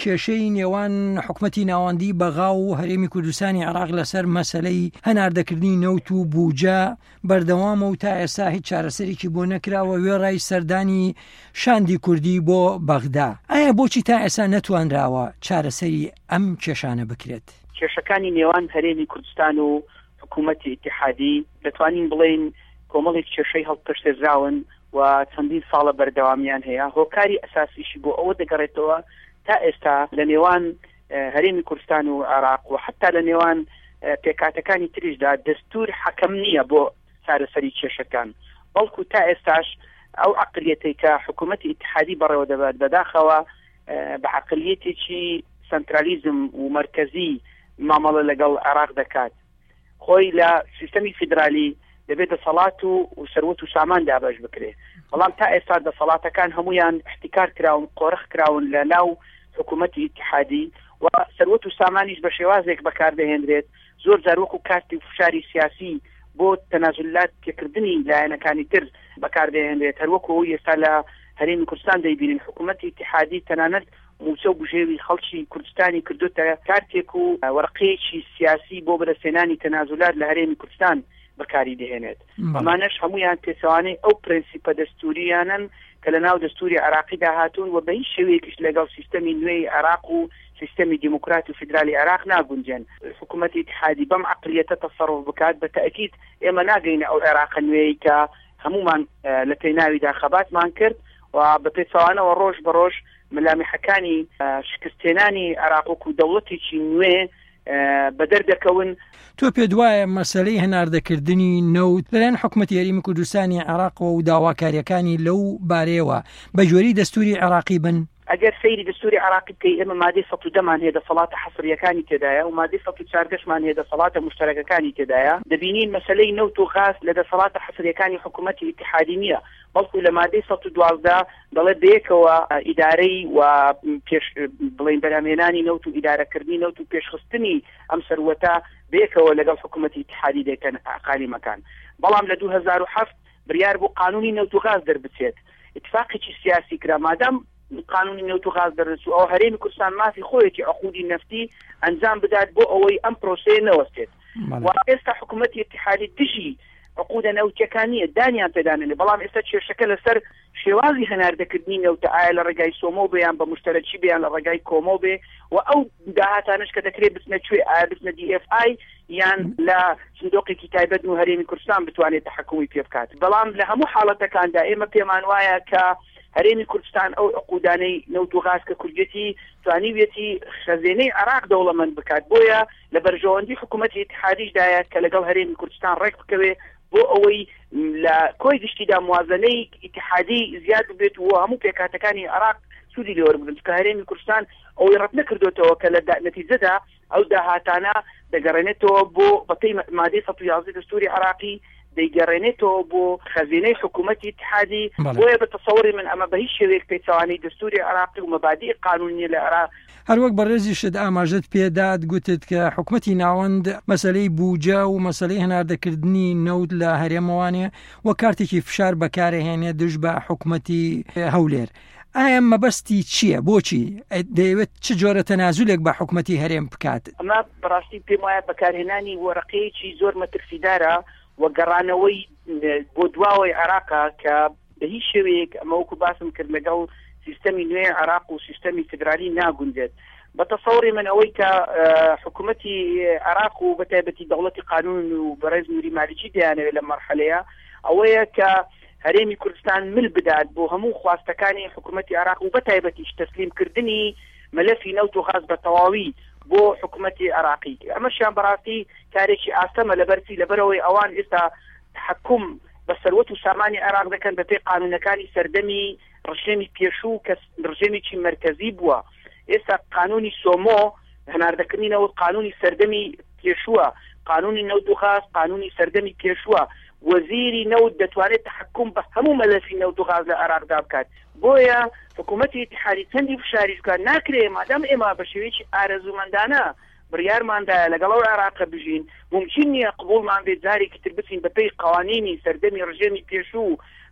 کێشەی نێوان حکومەتی ناوەندی بەغا و هەرێمی کوردستانی عێراق لەسەر مەسەلەی هەناردەکردنی نەوت و بووجە بەردەوامە و تا ئێستا هیچ چارەسەرێکی بۆ نەکراوە وێڕای سەردانی شاندی کوردی بۆ بەغدا. ئایا بۆچی تا ئێستا نەتوانراوە چارەسەری ئەم کێشانە بکرێت؟ کێشەکانی نێوان هەرێمی کوردستان و حکوومەتی ئیتیحادی دەتوانین بڵێن کۆمەڵێک کێشەی هەڵپشتێزراون و چەندین ساڵە بەردەوامیان هەیە. هۆکاری ئەساسیشی بۆ ئەوە دەگەڕێتەوە تا ئێستا لە نێوان هەرێمی کوردستان و عێراق و حتا لە نێوان پێکاتەکانی تریشدا دەستور حەکەم نییە بۆ چارەسەری کێشەکان، بەڵکو تا ئێستاش ئەو عقلیەتەی کە حکوومەتی ئیتیحادی بەڕێوە دەبات بەداخەوە بە عقلیەتێکی سنترالیزم و مرکزی مامەڵە لەگەڵ عێراق دەکات. خۆی لە سیستەمی فیدرالی دەبێت دەسەڵات و سەروەت و سامان دابەش بکرێ، بەڵام تا ئێستا دەسەڵاتەکان هەمویان احتیکار کراون، قۆرخ کراون لە ناو حکوومەتی ئیتیحادی و سەروەت و سامانیش بە شێوازێک بەکاردەهێنرێت. زۆر جار وەکو کارتی فشاری سیاسی بۆ تەنازلات پێکردنی لایەنەکانی تر بەکاردەهێنرێت. هەروەکو ئەوی ئێستا لە هەرێمی کوردستان دەیبینین حکوومەتی ئیتیحادی تەنانەت موچە و بژێوی خەڵکی کوردستانی کردوتە کارتێک و وەرقەیەکی سیاسی بۆ بەدەستهێنانی تەنازلات لە هەرێمی کوردستان بەکاری دەهێنێت. ئەمانەش هەمویان پێچەوانەی ئەو پرەنسیپە دەستوریانن کە لە ناو دەستوری عێراقیدا هاتوون و بە هیچ شێوەیەکیش لەگەڵ سیستەمی نوێی عێراق و سیستەمی دیموکراتی و فیدرالی عێراق ناگونجێن. حکوومەتی ئیتیحادی بەم عقلیەتە تەسەڕف بکات بە تەئکید ئێمە ناگەینە ئەو عێراق نوێی کە هەمومان لە پێناویدا خەباتمان کرد و بە پێچەوانەوە ڕۆژ بە ڕۆژ ملامحەکانی شکستێنانی عێراق و دەوڵەتێکی نوێ بەدەردەکەون. تۆ پێ دوایە مەسەلەی هەناردەکردنی نەوت لەلایەن حکوومەتی هەرێمی کوردستانی عێراقەوە و داواکاریەکانی لەو بارەیەوە بە جۆری دەستوری عێراقی بن؟ ئەگەر سەیری دەستوری عێراقی بکەی ئێمە مادەی 110مان هەیە دەسەڵاتە حەسریەکانی تێدایە و مادەی 114مان هەیە دەسەڵاتە مشتەرەکەکانی تێدایە. دەبینین مەسەلەی نەوت و غاز لە دەسەڵاتە حەسریەکانی حکوومەتی ئیتیحادی نییە، بەڵکو لە مادەی 112 دەڵێ بەیەکەوە ئیدارەی و پێش بڵێن بەرهەمهێنانی نەوت و ئیدارەکردنی نەوت و پێشخستنی ئەم سەروەتە بەیەکەوە لەگەڵ حکوومەتی ئیتیحادی دەکەن عقالیمەکان. بەڵام لە 2007 بڕیار بۆ قانونی نەوت و غاز دەربچێت. اتفاقێکی سیاسی کرا مادام قانونی نەوت و غاز دەرچوو ئەو هەرێمی کوردستان مافی خۆیەتی عقودی نەفتی ئەنجام بدات بۆ ئەوەی ئەم پرۆسەیە نەوەستێت. و ئێستا حکوومەتی ئیتیحادی دژی عقودە نەوتیەکان نییە، دانیان پێدانێنێ، بڵام ئێستا کێشەکە لەسەر شێوازی هەناردەکردنی نەوتە ئایا لە ڕێگای سۆمۆ بێیان بە مشتەرەکی بێیان لە ڕێگای کۆمۆ بێ و ئەو داهاتانش کە دەکرێت بچنە کوێ ئایا بچنە DFI یان لە سندۆقێکی تایبەت و هەرێمی کوردستان بتوانێت تەحەکومی پێ بکات. بەڵام لە هەموو حاڵەتەکاندا ئێمە پێمان وایە کە هەرێمی کوردستان ئەو عقودانەی نەوت و غاز کە کوردێتی توانیوێتی خەزێنەی عێراق دەوڵەمەند بکات، بۆیە لە بەرژەوەندی حکوومەتی ئیتیحادیشدایە کە لەگەڵ هەرێمی کوردستان ڕێک بکەوێ بۆ ئەوەی لە کۆی گشتیدا موازنەی ئیتیحادی زیاد بێت و هەموو پێکاتەکانی عێراق سوودی لێوەربگرن، کە هەرێمی کوردستان ئەوەی ڕەت نەکردوێتەوە کە لە نەتیجەدا ئەو داهاتانە دەگەڕێنێتەوە بۆ بەپێی مادەی 111 دەستوری عێراقی دەیگەڕێنێتەوە بۆ خەزینەی حکوومەتی ئیتیحادی. بۆیە بە تەسەووری من ئەمە بە هیچ شێوەیەک پێچەوانەی دەستوری عێراقی و مەبادی قانونی لە عێراق. هەروەک بەڕێزی شت ئاماژەت پێداد گوتت کە حکوومەتی ناوەند مەسەلەی بووجە و مەسەلەی هەناردەکردنی نەوت لە هەرێمەوانێ و کارتێکی فشار بەکارهێنێ دژ بە حکوومەتی هەولێر. ئایا مەبەستی چییە؟ بۆچی دەیەوێت چ جۆرە تەنازولێک بە حکوومەتی هەرێم بکات؟ ئەمە بەڕاستی پێم وایە بەکارهێنانی وەرەقەیەکی زۆر مەترفیدارە و گەڕانەوەی بۆ دواوەی عێراقا کە بە هیچ شێوەیەک ئەمە وەکو باسم کرد لەگەڵ سیستەمی نوێی عێراق و سیستەمی فیدرالی ناگونجێت. بە تەسەووری من ئەوەی کە حکوومەتی عێراق و بەتایبەتی دەوڵەتی قانون و بەڕێز نووری مالیکی دەیانەوێت لە مەرحەلەیە ئەوەیە کە هەرێمی کوردستان مل بدات بۆ هەموو خواستەکانی حکوومەتی عێراق و بەتایبەتیش تەسلیمکردنی مەلەفی نەوت و غاز بە تەواوی بۆ حکوومەتی عێراقی. ئەمەشیان بەڕاستی کارێکی ئاسەمە لەبەرچی لەبەرەوەی ئەوان ئێستا تحکم بە سەروەت و سامانی عێراق دەکەن بەپێی قانونەکانی سەردەمی ڕژێمی پێشوو کە ڕژێمێکی مرکزی بووە. ئێستا قانونی سۆمۆ هەناردەکردنەوە قانونی سەردەمی پێشووە، قانونی نەوت و غاز قانونی سەردەمی پێشووە. وەزیری نەوت دەتوانێت تحکم بە هەموو مەلەفی نەوت و غاز لە عێراقدا بکات. بۆیە حکوومەتی ئیتیحادی چەندی فشاریش بکات ناکرێ مادام ئێمە بە شێوەیەکی ئارەزومەندانە بڕیارماندایە لەگەڵ عێراق بژین، ممکن نییە قبوڵمان بێت جارێکی تر بچین بەپێی قوانینی سەردەمی ڕژێمی پێشوو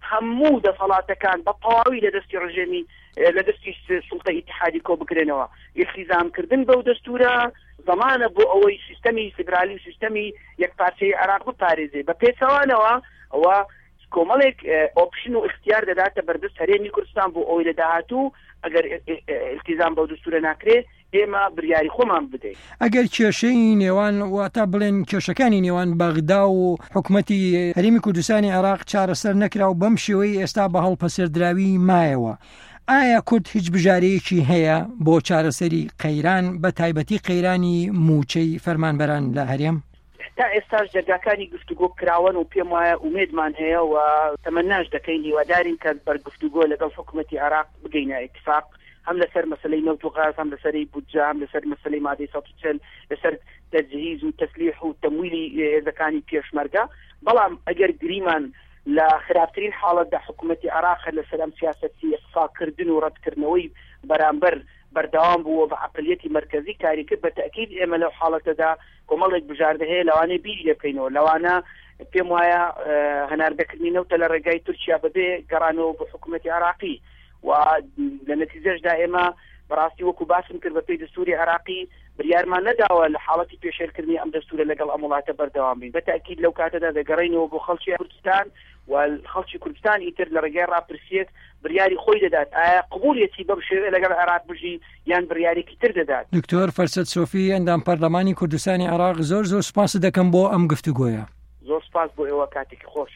هەموو دەسەڵاتەکان بە تەواوی لە دەستی ڕژێمی لە دەستی سوڵتەی ئیتیحادی کۆ بکرێنەوە. ئیلتیزامکردن بەو دەستورە زەمانە بۆ ئەوەی سیستەمی فیدرالی و سیستەمی یەکپارچەی عێراق بپارێزێ. بە پێچەوانەوە ئەوە کۆمەڵێک ئۆپشن و اختیار دەداتە بەردەست هەرێمی کوردستان بۆ ئەوەی لە داهاتوو ئەگەر ئیلتیزام بەو دەستورە ناکرێت ئێمە بریاری خۆمان بدەین. ئەگەر کێشەی نێوان واتە بڵێن کێشەکانی نێوان بەغدا و حکوومەتی هەرێمی کوردستانی عێراق چارەسەر نەکرا و بەم شێوەی ئێستا بە هەڵپەسەردراوی مایەوە، ئایا کورد هیچ بژارەیەکی هەیە بۆ چارەسەری قەیران بە تایبەتی قەیرانی موچەی فەرمانبەران لە هەرێم؟ تا ئێستاش جەرگاکانی گفتوگۆ کراون و پێم وایە ئومێدمان هەیە و تەمەناش دەکەین هیوادارین کە بەرگفتوگۆ لەگەڵ حکوومەتی عێراق بگەینە ئیتفاق، هەم لەسەر مەسەلەی نەوت و غاز، هەم لەسەری بودجە، هەم لەسەر مەسەلەی مادەی 140، لەسەر تەجهیز و تەسلیح و تەمویلی هێزەکانی پێشمەرگە. بەڵام ئەگەر گریمان لە خراپترین حاڵەتدا حکوومەتی عێراق لەسەر ئەم سیاسەتی ئیخفاکردن و ڕەتکردنەوەی بەرامبەر بەردەوام بووە بە عەقلیەتی مەرکەزی کاری کرد، بە تەکید ئێمە لەو حاڵەتەدا کۆمەڵێک بژاردە هەیە لەوانەیە بیری لێ بکەینەوە. لەوانە پێم وایە هەناردەکردنی نەوتە لە ڕێگای تورکیا بەبێ گەڕانەوە بە حکوومەتی عێراقی و لە نەتیجەشدا ئێمە بەڕاستی وەکو باسم کرد بە پێی دەستوری عێراقی بریارمان نەداوە لە حاڵەتی پێشێرکردنی ئەم دەستورە لەگەڵ ئەم وڵاتە بەردەوام بین. بە تەکید لەو کاتەدا دەگەڕێینەوە بۆ خەڵکی کوردستان و خەڵکی کوردستان ئیتر لە ڕێگای ڕاپرسیەک بریاری خۆی دەدات ئایا قبوڵیەتی بەم شێوە لەگەڵ عێراق بژی یان بریارێکی تر دەدات. دکتۆر فەرسەد سۆفی، ئەندام پەرلەمانی کوردستانی عێراق، زۆر سوپاس دەکەم بۆ ئەم گفتوگۆیە. زۆر سپاس بۆ ئێوە، کاتێکی خۆش.